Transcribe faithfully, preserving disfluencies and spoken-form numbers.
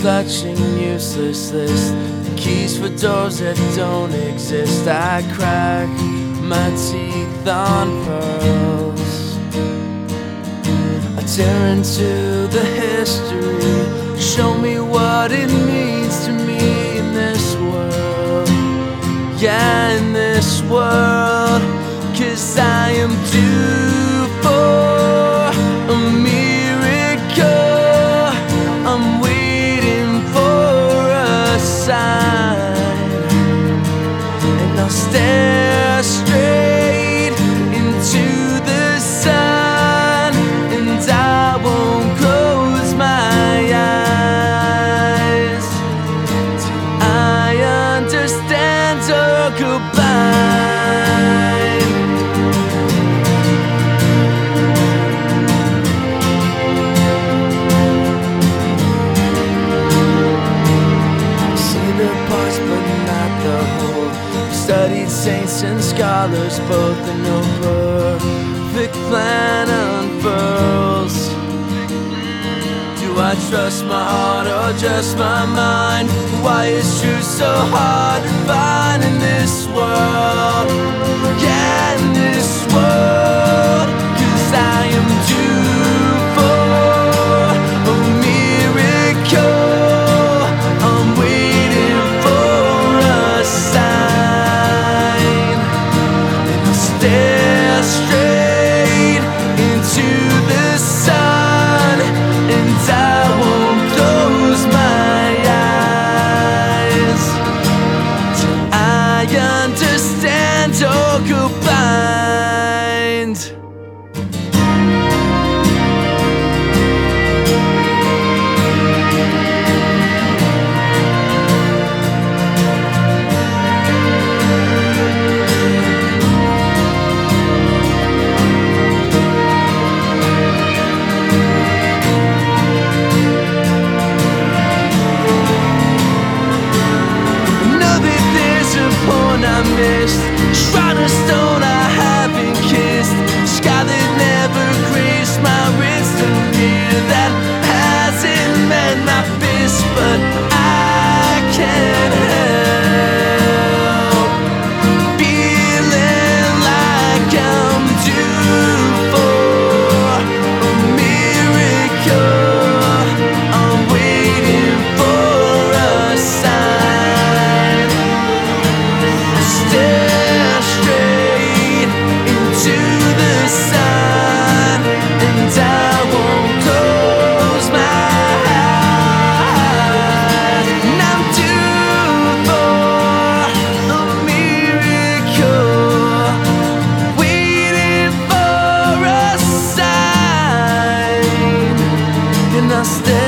clutching useless list, the keys for doors that don't exist. I crack my teeth on pearls, I tear into the history. Show me what it means to me in this world, yeah, in this world. 'Cause I am due for a miracle, I'm waiting for a sign, and I'll stare straight into the sun, and I won't close my eyes till I understand or goodbye. Studied saints and scholars both, and no perfect plan unfurls. Do I trust my heart or just my mind? Why is truth so hard to find in this world, yeah, in this world? 'Cause I am due for a miracle, I'm waiting for a sign, stare straight into the sun, and I won't close my eyes till I understand or go blind. I missed, shroud of stone I haven't kissed, sky that never graced my wrist, a mirror that hasn't met my fist. But I can't help feeling like I'm due for a miracle, I'm waiting for a sign. Stare straight into the sun, and I won't close my eyes. And I'm due for a miracle, waiting for a sign, and I'll stay